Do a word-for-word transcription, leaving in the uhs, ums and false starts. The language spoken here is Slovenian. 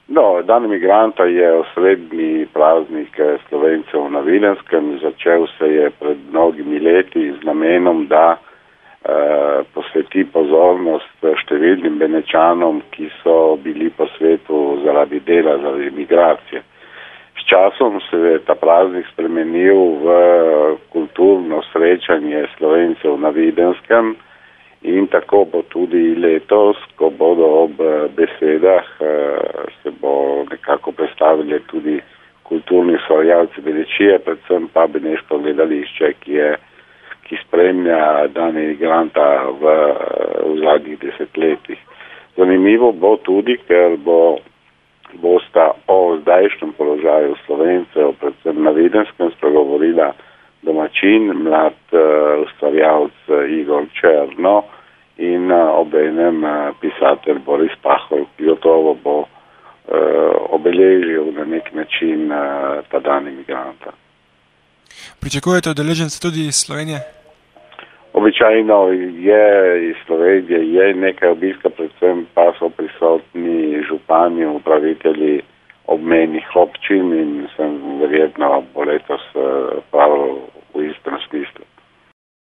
No, dan imigranta je osrednji praznik Slovencev na Videnskem. Začel se je pred mnogimi leti z namenom, da eh, posveti pozornost številnim Benečanom, ki so bili po svetu zaradi dela, zaradi migracije. S časom se je ta praznik spremenil v kulturno srečanje Slovencev na Videnskem. In tako bo tudi letos, ko bodo ob besedah se bo nekako predstavili tudi kulturni ustvarjalci Benečije, predvsem pa Beneško gledališče, ki, je, ki spremlja dan imigranta v, v zadnjih desetletjih. Zanimivo bo tudi, ker bo bosta o zdajšnjem položaju Slovencev, predvsem na Videnskem, spregovorila domačin, mlad uh, ustvarjalc uh, Igor Černo in uh, obenem uh, pisatelj Boris Pahor, ki gotovo bo uh, obeležil na nek način uh, ta dan imigranta. Pričakujete udeležence tudi iz Slovenije? Običajno je iz Slovenije je nekaj obiska, predvsem pa so prisotni župani, upravitelji obmejnih občin in sem verjetno bo letos prav v istem smislu.